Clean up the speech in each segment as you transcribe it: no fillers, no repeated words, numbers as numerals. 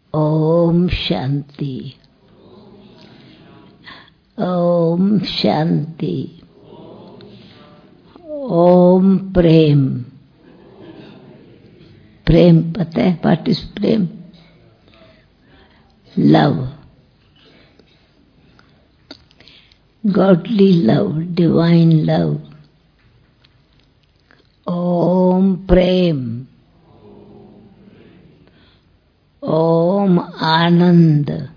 Om Shanti. Om Shanti. Om Prem. Prem, pata hai what is Prem? Love. Godly love, divine love. Om Prem. Om Anand.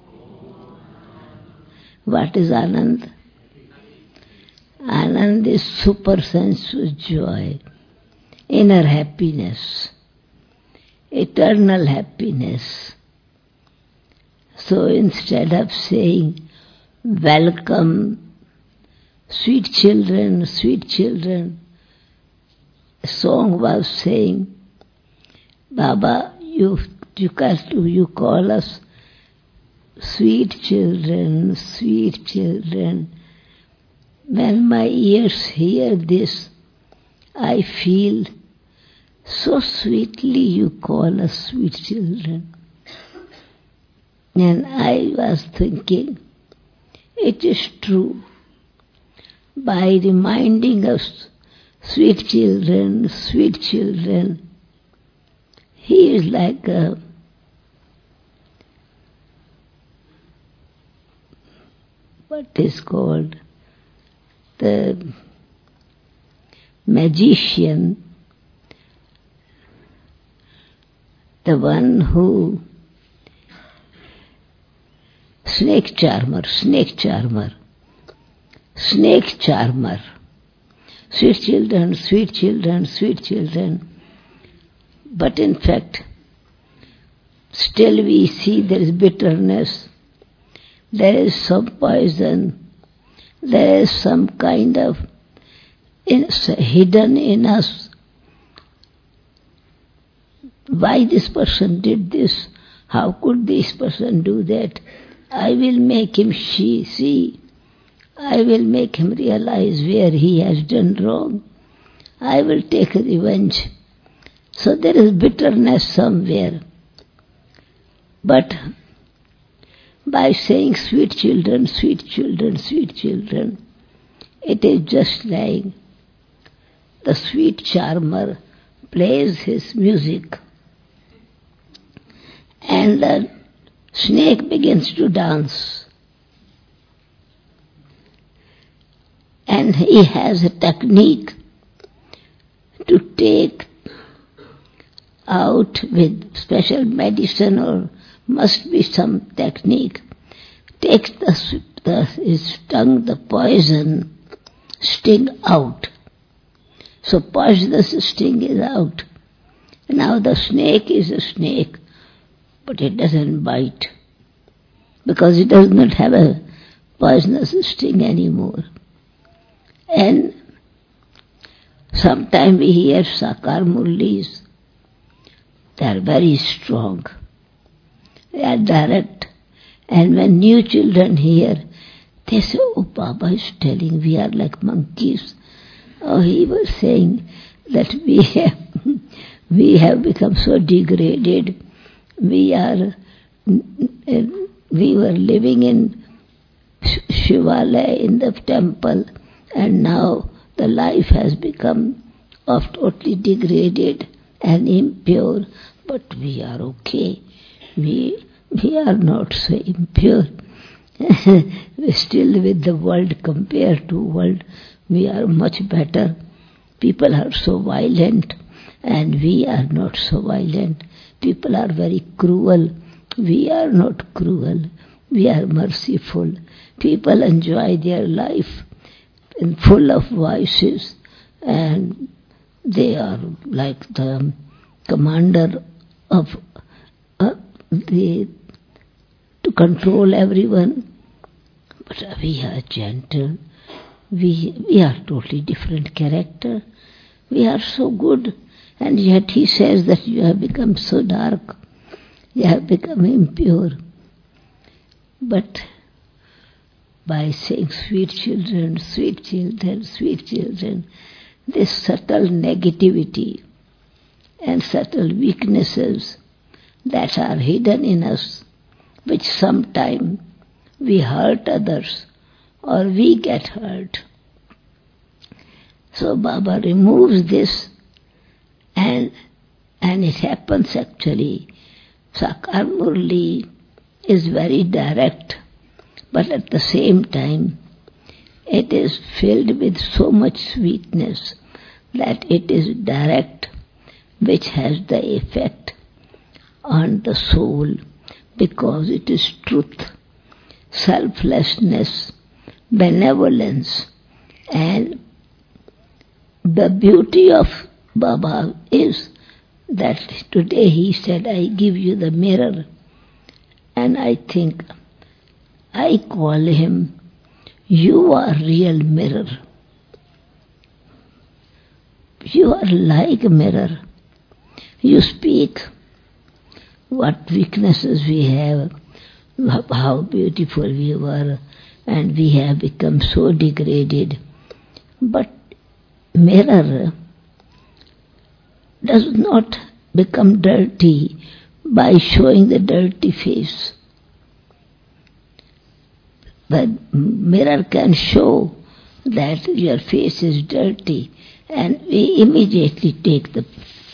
What is Anand? Anand is super sensuous joy, inner happiness, eternal happiness. So instead of saying, welcome, sweet children, a song was saying, Baba, you call us sweet children, sweet children. When my ears hear this, I feel so sweetly you call us sweet children. And I was thinking, it is true. By reminding us, sweet children, he is like a what is called the magician, the one who snake charmer. Sweet children. But in fact, still we see there is bitterness, there is some poison, there is some kind of hidden in us. Why this person did this? How could this person do that? I will make him see. I will make him realize where he has done wrong. I will take revenge. So there is bitterness somewhere. But by saying sweet children, it is just like the sweet charmer plays his music and the snake begins to dance. And he has a technique to take out with special medicine, or must be some technique, takes his tongue, the poison sting out. So poisonous sting is out. Now the snake is a snake, but it doesn't bite, because it does not have a poisonous sting anymore. And sometimes we hear Sakar Murlis, they are very strong, they are direct. And when new children hear, they say, oh, Baba is telling we are like monkeys. Oh, he was saying that we have become so degraded. We were living in Shivalaya, in the temple, and now the life has become totally degraded and impure. But we are okay. We are not so impure. We still with the world, compared to world, we are much better. People are so violent and we are not so violent. People are very cruel. We are not cruel. We are merciful. People enjoy their life and full of vices, and they are like the commander of to control everyone. But we are gentle. We are totally different character. We are so good, and yet he says that you have become so dark. You have become impure. But by saying sweet children, this subtle negativity and subtle weaknesses that are hidden in us, which sometime we hurt others or we get hurt. So Baba removes this, and it happens actually. Sakar Murli is very direct, but at the same time it is filled with so much sweetness that it is direct, which has the effect on the soul, because it is truth, selflessness, benevolence. And the beauty of Baba is that today he said, I give you the mirror, and I think I call him, you are real mirror. You are like a mirror. You speak what weaknesses we have, how beautiful we were, and we have become so degraded. But mirror does not become dirty by showing the dirty face. The mirror can show that your face is dirty, and we immediately take the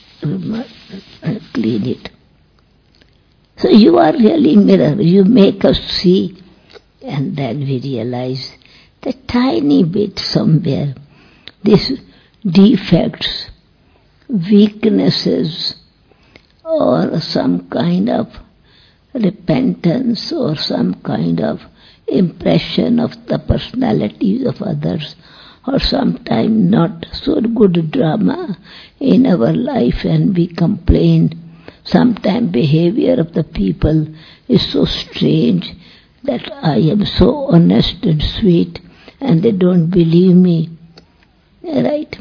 clean it. So you are really mirror. You make us see, and then we realize the tiny bit somewhere, these defects, weaknesses, or some kind of repentance, or some kind of impression of the personalities of others, or sometimes not so good drama in our life, and we complain. Sometimes behavior of the people is so strange that I am so honest and sweet and they don't believe me. Right?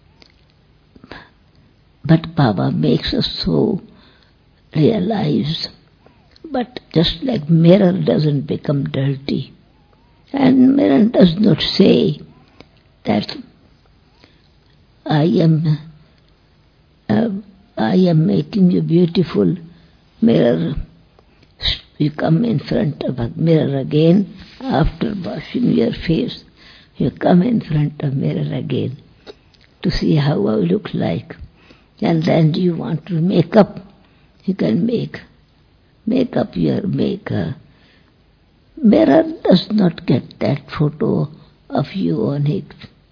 But Baba makes us so realize. But just like mirror doesn't become dirty, and mirror does not say that I am making you beautiful. Mirror, you come in front of a mirror again after washing your face. You come in front of mirror again to see how I look like. And then you want to make up, you can make up your maker. Mirror does not get that photo of you on it.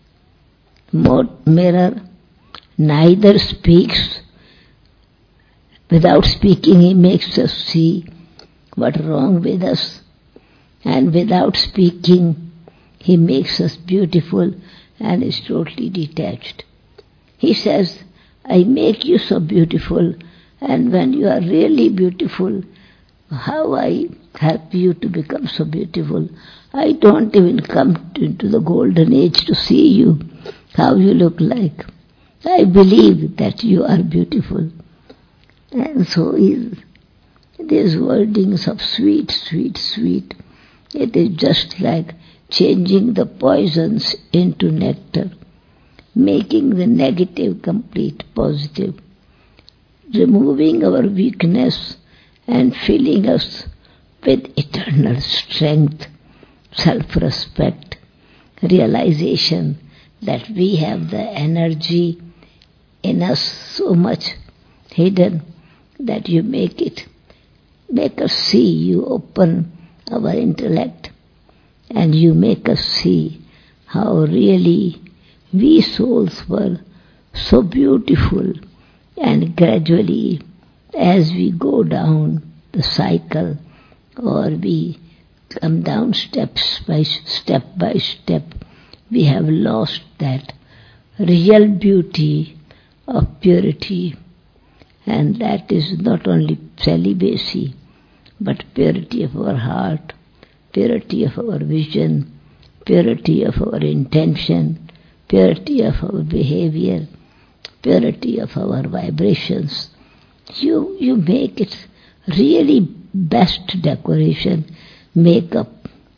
Mirror neither speaks. Without speaking, he makes us see what's wrong with us. And without speaking, he makes us beautiful and is totally detached. He says, I make you so beautiful, and when you are really beautiful, how I help you to become so beautiful. I don't even come into the golden age to see you, how you look like. I believe that you are beautiful. And so is these wordings of sweet, sweet, sweet. It is just like changing the poisons into nectar, making the negative complete positive, removing our weakness and filling us with eternal strength, self-respect, realization that we have the energy in us so much hidden that you make us see, you open our intellect and you make us see how really we souls were so beautiful, and gradually as we go down the cycle or we come down step by step, we have lost that real beauty of purity. And that is not only celibacy, but purity of our heart, purity of our vision, purity of our intention, purity of our behavior, purity of our vibrations. You make it really best decoration, makeup.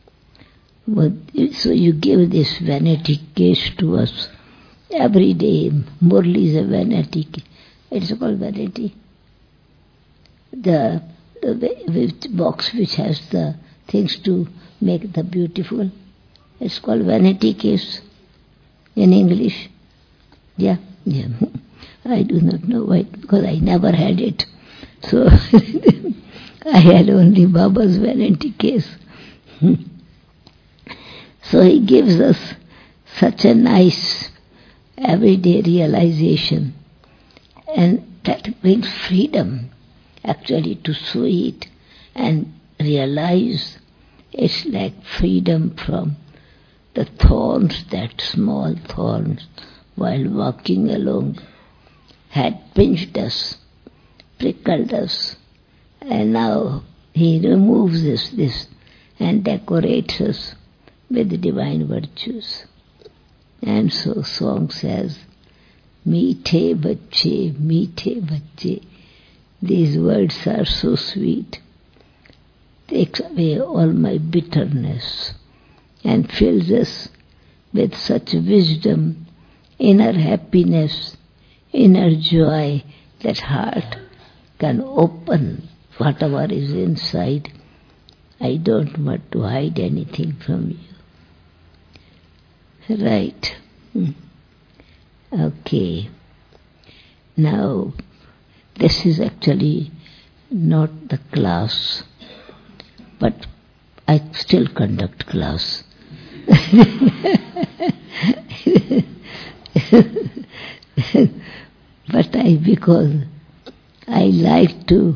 So you give this vanity case to us every day. Murli is a vanity case. It's called vanity. the box which has the things to make the beautiful. It's called vanity case in English. Yeah. I do not know why, because I never had it. So I had only Baba's vanity case. So he gives us such a nice everyday realization, and that brings freedom actually to see it and realize it's like freedom from the thorns, that small thorns, while walking along, had pinched us, prickled us, and now he removes this and decorates us with divine virtues. And so song says, Meethe bacche, these words are so sweet, takes away all my bitterness and fills us with such wisdom, inner happiness, inner joy, that heart can open whatever is inside. I don't want to hide anything from you. Right. Okay. Now, this is actually not the class, but I still conduct class. But because I like to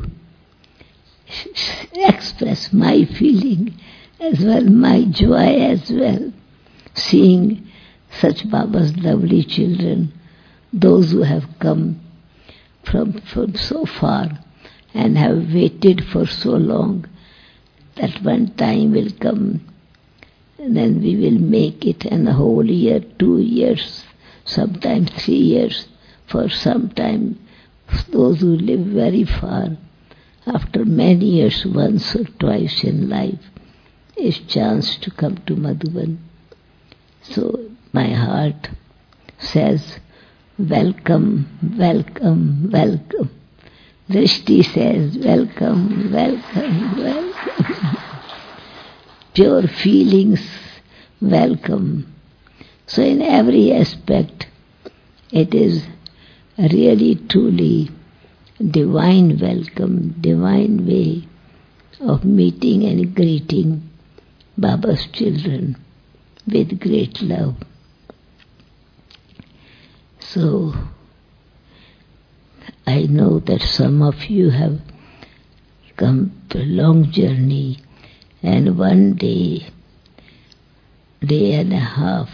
express my feeling as well, my joy as well, seeing such Baba's lovely children, those who have come from so far and have waited for so long, that one time will come and then we will make it, and a whole year, 2 years, sometimes 3 years, for some time those who live very far, after many years, once or twice in life, is chance to come to Madhuban. So my heart says, welcome, welcome, welcome. Drishti says, welcome, welcome, welcome. Pure feelings, welcome. So in every aspect, it is really, truly divine welcome, divine way of meeting and greeting Baba's children with great love. So, I know that some of you have come a long journey, and one day and a half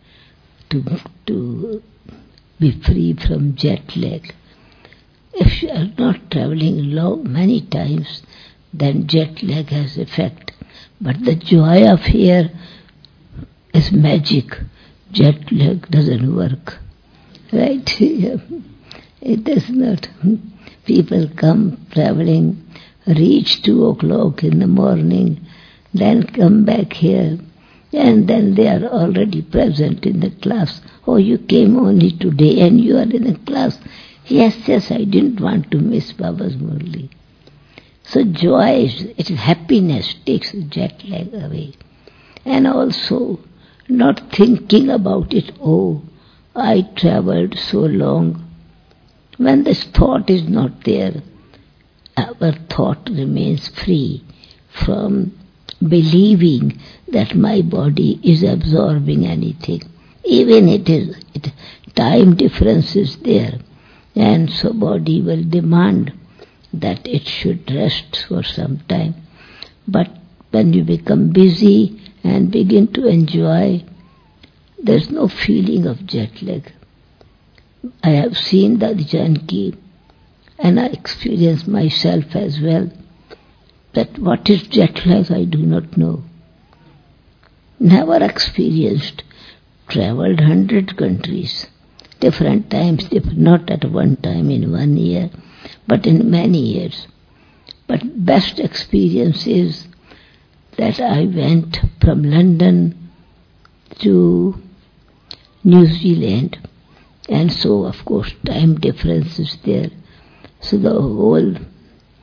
to be free from jet lag. If you are not traveling many times, then jet lag has effect. But the joy of here is magic. Jet lag doesn't work. Right? It does not. People come traveling, reach 2 o'clock in the morning, then come back here, and then they are already present in the class. Oh, you came only today and you are in the class. Yes, I didn't want to miss Baba's Murli. So joy, happiness takes the jet lag away. And also not thinking about it, oh, I traveled so long. When this thought is not there, our thought remains free from believing that my body is absorbing anything. Even time difference is there. And so body will demand that it should rest for some time. But when you become busy and begin to enjoy, there's no feeling of jet lag. I have seen the Janki, and I experienced myself as well, that what is jet lag I do not know. Never experienced. Traveled 100 countries. Different times, not at one time in 1 year, but in many years. But best experience is that I went from London to New Zealand, and so of course time difference is there. So the whole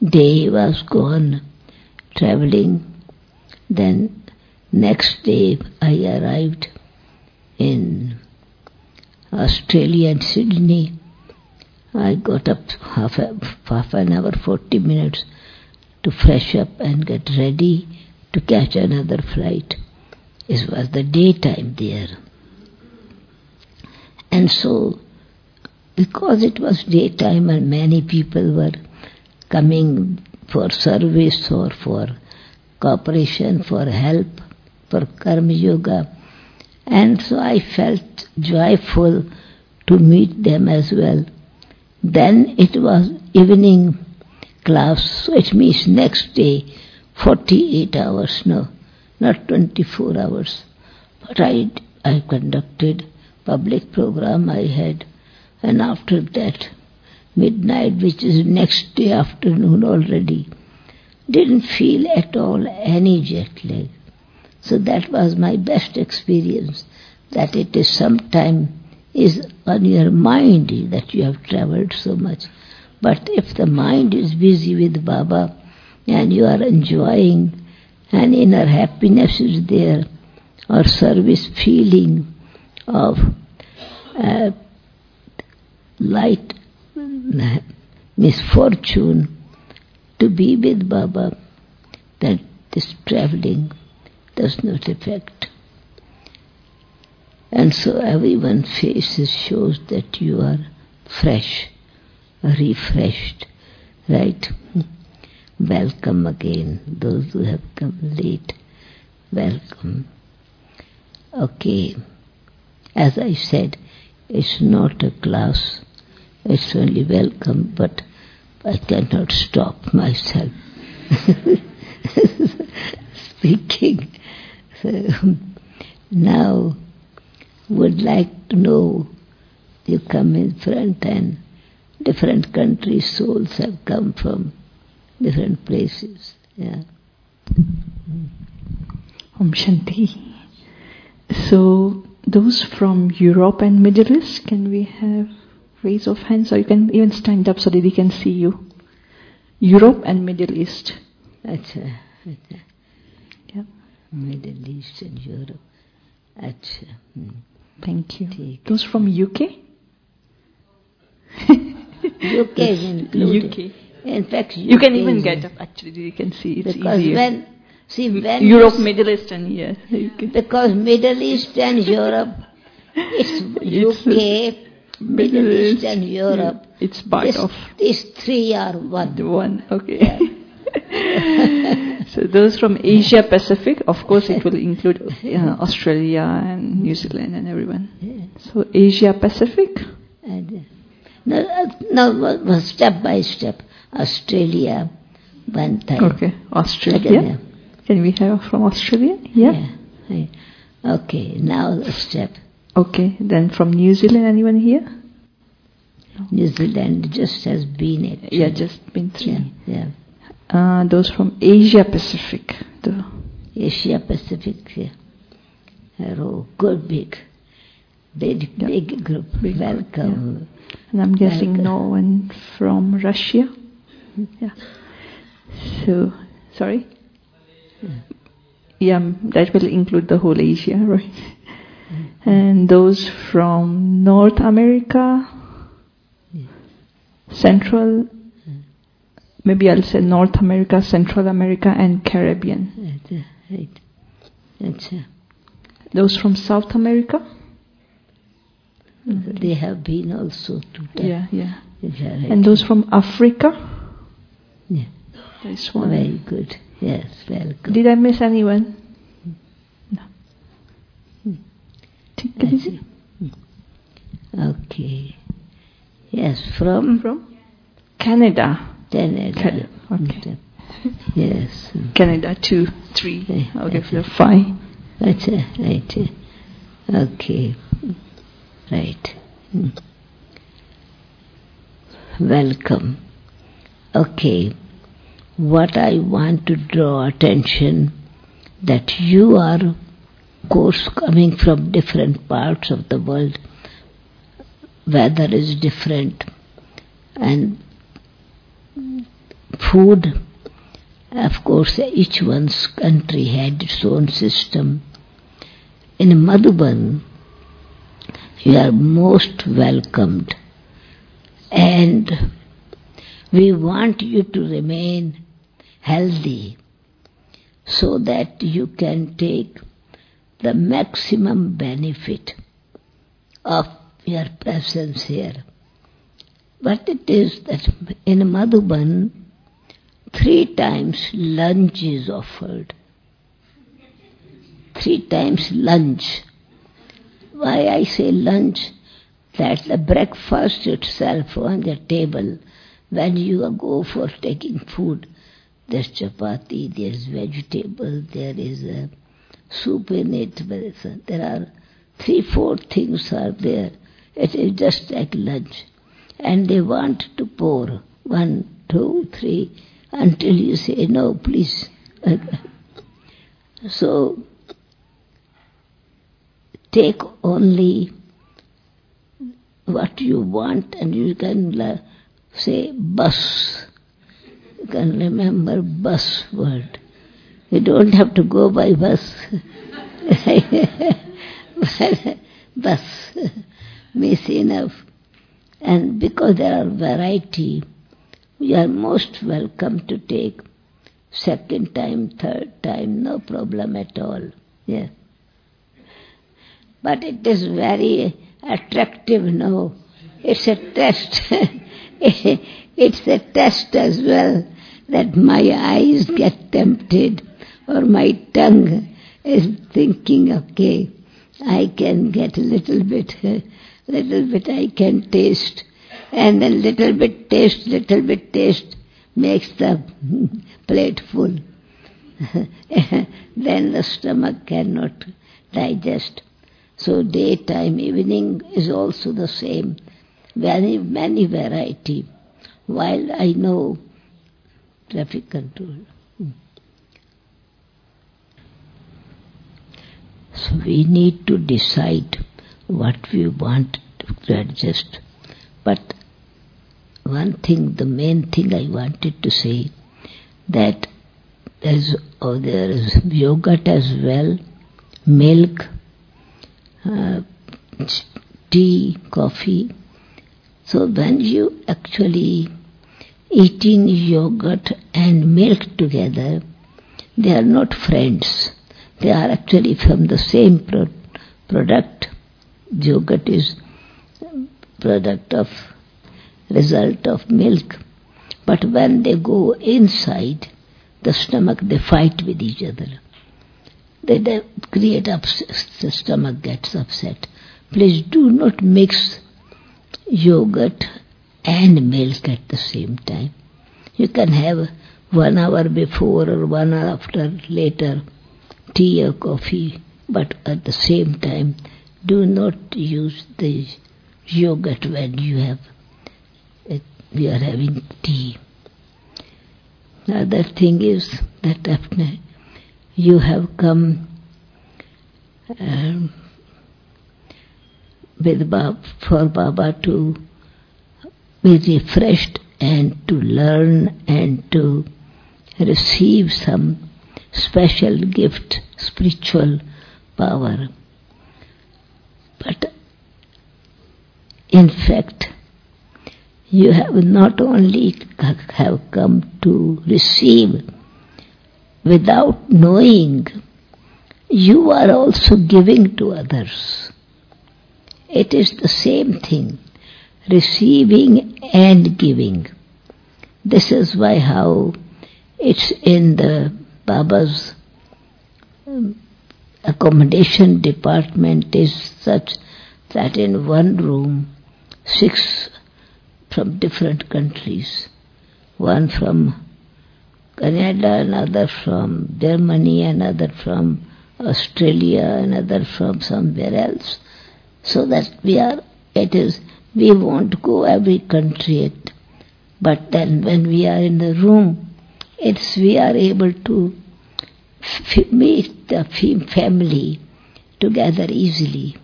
day was gone traveling. Then next day I arrived in Australia and Sydney. I got up half an hour, 40 minutes to fresh up and get ready to catch another flight. It was the daytime there. And so, because it was daytime and many people were coming for service or for cooperation, for help, for Karma Yoga, and so I felt joyful to meet them as well. Then it was evening class, so it means next day, 48 hours, no, not 24 hours. But I conducted public program I had, and after that, midnight, which is next day afternoon already, didn't feel at all any jet lag. So that was my best experience, that it is sometime is on your mind that you have traveled so much. But if the mind is busy with Baba and you are enjoying and inner happiness is there, or service feeling of light misfortune to be with Baba, that this traveling does not affect. And so everyone's faces shows that you are fresh, refreshed, right? Welcome again, those who have come late, welcome. Okay, as I said, it's not a class, it's only welcome, but I cannot stop myself speaking. So now would like to know, you come in front and different countries, souls have come from different places. Yeah. Om Shanti. So those from Europe and Middle East, can we have raise of hands, or you can even stand up so that we can see you? Europe and Middle East. Acha. Yeah. Middle East and Europe. Acha. Thank you. Take. Those from UK? UK is included. UK. In fact, UK you can even get up. Actually, you can see it's because easier. when Europe, Middle East, and here. UK. Because Middle East and Europe, it's UK, Middle East and Europe. It's part of. These three are one. One, okay. So those from Asia Pacific, of course, it will include Australia and New Zealand and everyone. Yeah. So Asia Pacific. And, no, step by step. Australia, one time. Okay, Australia. Can we have from Australia? Yeah. Okay, now the step. Okay, then from New Zealand, anyone here? No. New Zealand just has been it. Yeah, just been three. Yeah. Those from Asia Pacific. Asia Pacific, yeah. Oh, good, big group. Big welcome. Yeah. And I'm guessing no one from Russia. Yeah. So, sorry? Yeah, that will include the whole Asia, right? And those from North America, Central, maybe I'll say North America, Central America, and Caribbean. Right. Those from South America? They have been also to that. Yeah. And those from Africa? Yeah. This one. Very good. Yes, welcome. Did I miss anyone? No. Okay. Yes, from Canada. Canada. Okay. Yes. Canada 2, 3. Okay, for 5. That's right. Okay. Right. Welcome. Okay. What I want to draw attention, that you are, of course, coming from different parts of the world. Weather is different, and food, of course, each one's country had its own system. In Madhuban, you are most welcomed, and we want you to remain healthy so that you can take the maximum benefit of your presence here. But it is that in Madhuban, 3 times lunch is offered. 3 times lunch. Why I say lunch? That the breakfast itself on the table, when you go for taking food, there's chapati, there's vegetable, there is a soup in it, there are 3-4 things are there. It is just like lunch. And they want to pour 1, 2, 3 until you say, no, please. So, take only what you want, and you can say bus. You can remember bus word. You don't have to go by bus. Bus means enough. And because there are variety, we are most welcome to take 2nd time, 3rd time, no problem at all. Yeah. But it is very attractive, no. It's a test. It's a test as well, that my eyes get tempted or my tongue is thinking, okay, I can get a little bit I can taste, and then little bit taste makes the plate full. Then the stomach cannot digest. So daytime, evening is also the same. Many variety. While I know traffic control. So we need to decide what we want to adjust. But one thing, the main thing I wanted to say, that there is yogurt as well, milk, tea, coffee. So when you actually eating yogurt and milk together, they are not friends. They are actually from the same product. Yogurt is result of milk. But when they go inside the stomach, they fight with each other. They create the stomach gets upset. Please do not mix yogurt and milk at the same time. You can have 1 hour before or 1 hour after later tea or coffee, but at the same time do not use the yogurt when you are having tea. The other thing is that after you have come for Baba to be refreshed and to learn and to receive some special gift, spiritual power. But in fact, you have not only have come to receive without knowing, you are also giving to others. It is the same thing, receiving and giving. This is why how it's in the Baba's accommodation department is such that in one room 6 from different countries, one from Canada, another from Germany, another from Australia, another from somewhere else. So that we won't go every country, but then when we are in the room, we are able to meet the family together easily.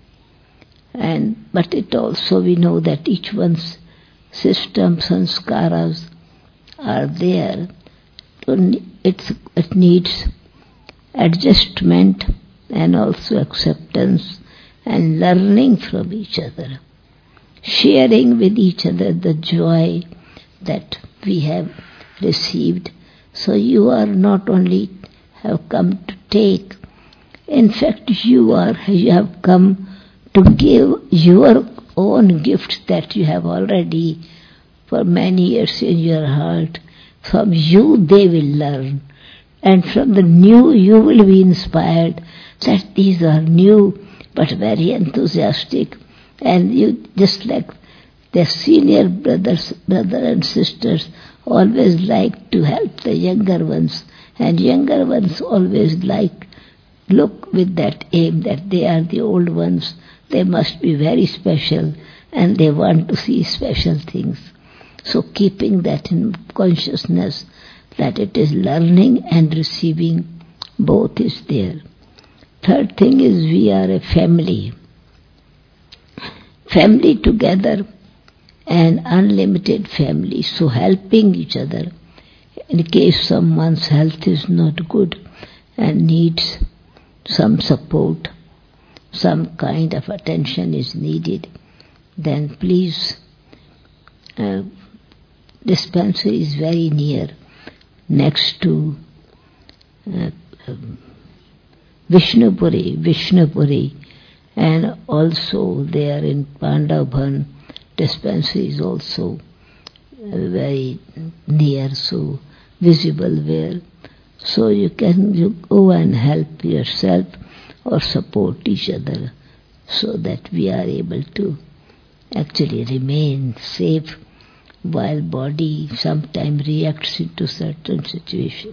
But it also we know that each one's system, sanskaras, are there, it needs adjustment and also acceptance and learning from each other, sharing with each other the joy that we have received. So you are not only have come to take, in fact you have come to give your own gifts that you have already for many years in your heart. From you they will learn, and from the new you will be inspired that these are new but very enthusiastic, and you just like the senior brother and sisters always like to help the younger ones, and younger ones always look with that aim that they are the old ones, they must be very special and they want to see special things. So keeping that in consciousness that it is learning and receiving, both is there. Third thing is we are a family. Family together, an unlimited family, so helping each other in case someone's health is not good and needs some support, some kind of attention is needed, then please, dispensary is very near, next to Vishnupuri, and also there in Pandavbhan, dispensary is also very near, so visible where. So you can go and help yourself or support each other so that we are able to actually remain safe while body sometimes reacts into certain situation.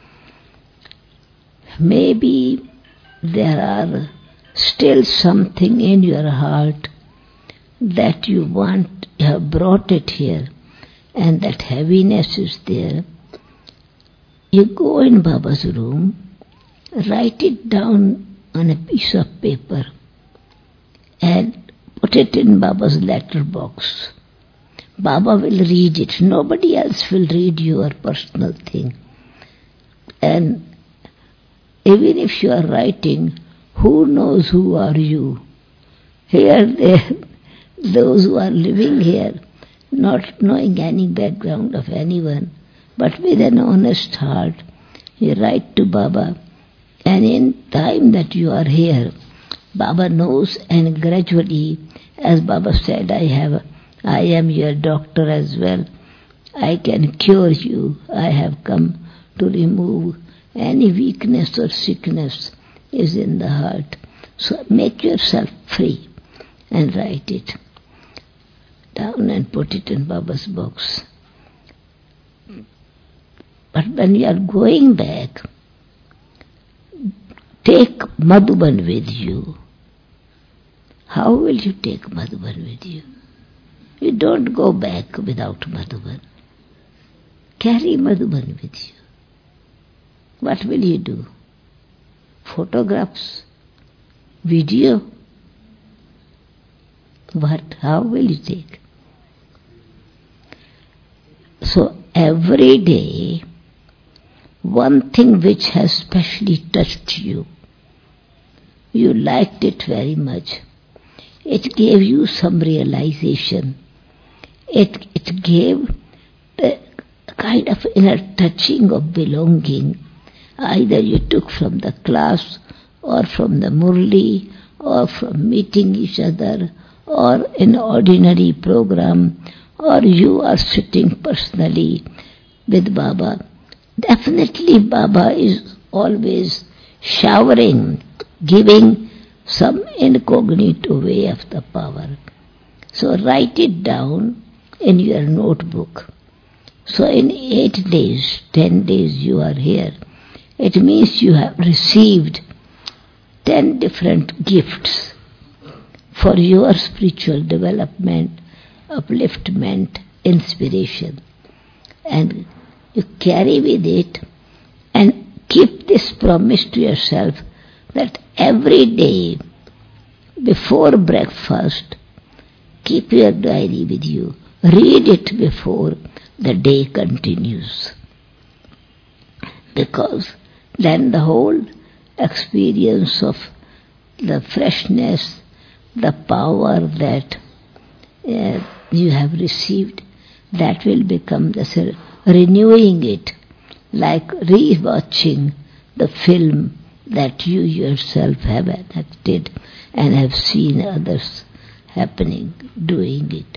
Maybe there are still something in your heart that you have brought it here, and that heaviness is there. You go in Baba's room, write it down on a piece of paper and put it in Baba's letter box. Baba will read it. Nobody else will read your personal thing. And even if you are writing, who knows who are you? Here, those who are living here, not knowing any background of anyone, but with an honest heart, you write to Baba, and in time that you are here, Baba knows, and gradually, as Baba said, I am your doctor as well. I can cure you. I have come to remove any weakness or sickness is in the heart. So make yourself free and write it down and put it in Baba's box. But when you are going back, take Madhuban with you. How will you take Madhuban with you? You don't go back without Madhuban. Carry Madhuban with you. What will you do? Photographs? Video? What? How will you take? So every day, one thing which has specially touched you, you liked it very much. It gave you some realization. It gave a kind of inner touching of belonging. Either you took from the class or from the Murli or from meeting each other or in ordinary program, or you are sitting personally with Baba. Definitely Baba is always showering, giving some incognito way of the power. So write it down in your notebook. So in 8 days, 10 days you are here. It means you have received 10 different gifts for your spiritual development, upliftment, inspiration. And you carry with it and keep this promise to yourself that every day before breakfast, keep your diary with you. read it before the day continues. Because then the whole experience of the freshness, the power that you have received, that will become renewing it, like re-watching the film that you yourself have enacted and have seen others happening, doing it.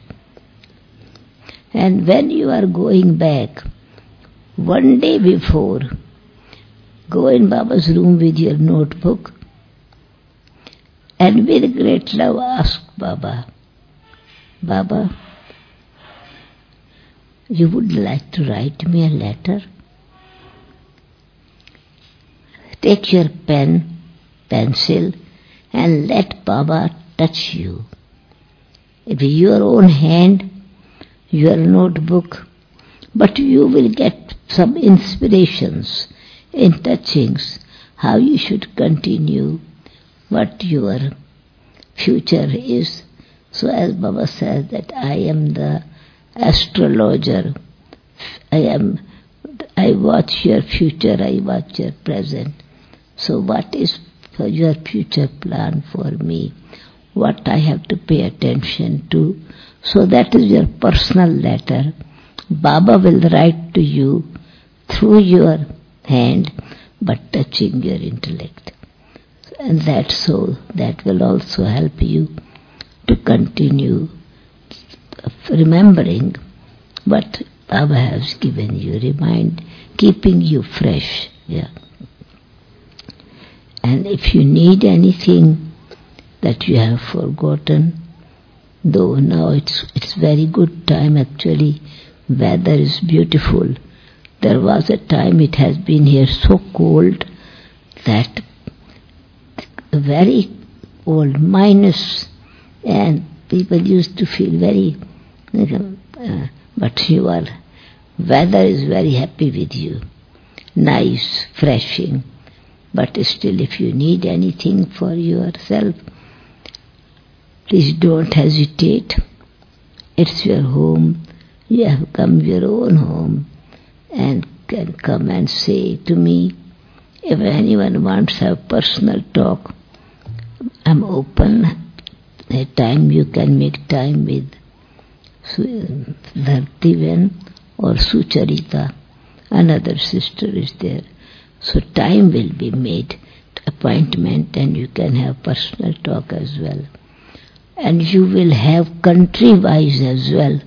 And when you are going back, one day before, go in Baba's room with your notebook and with great love ask Baba, Baba, you would like to write me a letter? Take your pen, pencil, and let Baba touch you. With your own hand, your notebook, but you will get some inspirations in touchings, how you should continue, what your future is. So as Baba says that I am the astrologer, I watch your future, I watch your present. So what is for your future plan for me? What I have to pay attention to? So that is your personal letter. Baba will write to you through your hand, but touching your intellect. And that will also help you to continue remembering what Baba has given you, keeping you fresh. Yeah. And if you need anything that you have forgotten, though now it's very good time actually, weather is beautiful. There was a time it has been here so cold that very cold, minus, and people used to feel very, but weather is very happy with you, nice, freshing. But still, if you need anything for yourself, please don't hesitate. It's your home. You have come your own home and can come and say to me. If anyone wants to have personal talk, I'm open. At time you can make time with Dhartiven or Sucharita. Another sister is there. So time will be made, appointment, and you can have personal talk as well. And you will have country-wise as well.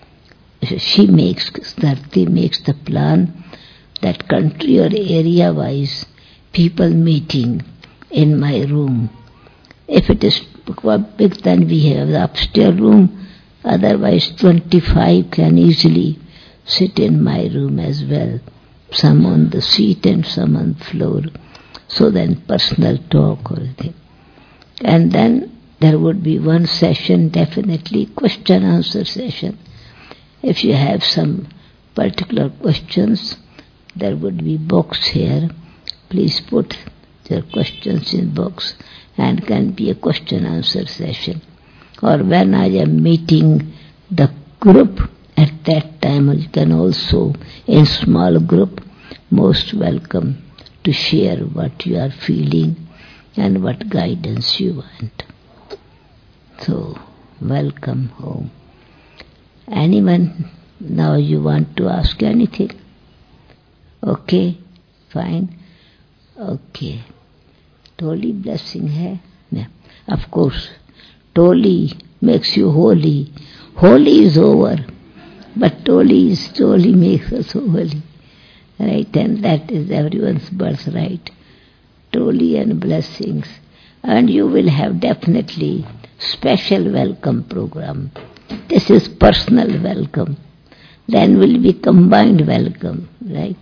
Dharti makes the plan that country or area-wise people meeting in my room. If it is quite big, then we have the upstairs room. Otherwise, 25 can easily sit in my room as well. Some on the seat and some on the floor. So then personal talk or anything. And then there would be one session, definitely question-answer session. If you have some particular questions, there would be box here. Please put your questions in box and can be a question-answer session. Or when I am meeting the group, at that time you can also, in small group, most welcome to share what you are feeling and what guidance you want. So, welcome home. Anyone now you want to ask anything? Okay, fine. Okay. Totally blessing hai? Yeah. Of course, totally makes you holy. Holy is over, but totally makes us holy. Right? And that is everyone's birthright. Totally and blessings. And you will have definitely special welcome program. This is personal welcome. Then will be combined welcome, right?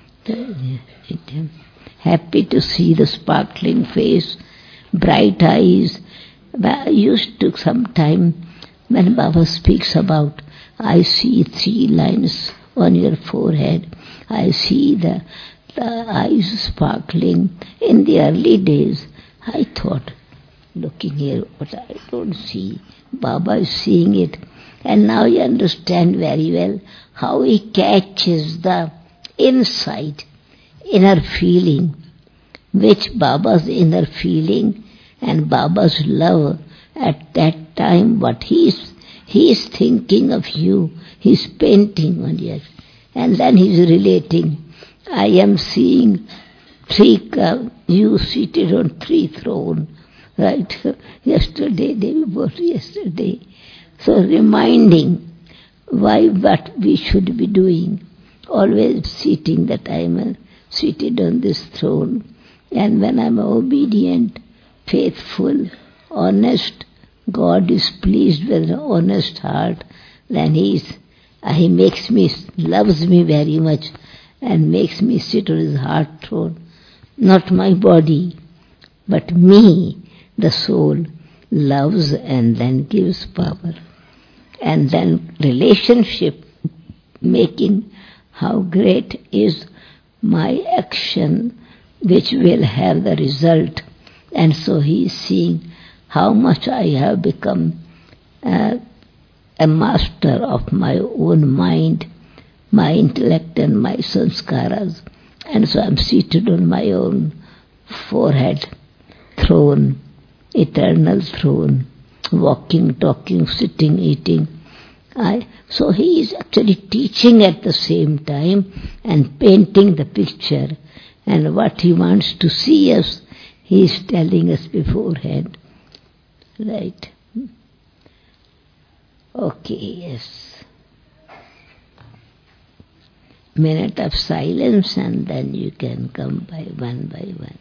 Happy to see the sparkling face, bright eyes. I used to sometime when Baba speaks about, I see 3 lines on your forehead. I see the eyes sparkling. In the early days, I thought, looking here, but I don't see. Baba is seeing it. And now you understand very well how he catches the insight, inner feeling, which Baba's inner feeling and Baba's love at that time, what he is thinking of you, he's painting on you. And then he's relating, I am seeing you seated on 3 thrones, right? Yesterday, day before yesterday. So reminding what we should be doing, always sitting that I am seated on this throne. And when I am obedient, faithful, honest, God is pleased with an honest heart, then He loves me very much and makes me sit on His heart throne. Not my body, but me, the soul, loves and then gives power. And then relationship making, how great is my action which will have the result. And so he is seeing how much I have become a master of my own mind, my intellect and my sanskaras. And so I am seated on my own forehead, throne, eternal throne, walking, talking, sitting, eating. So he is actually teaching at the same time and painting the picture. And what he wants to see us, he is telling us beforehand. Right. Okay, yes. Minute of silence and then you can come by one by one.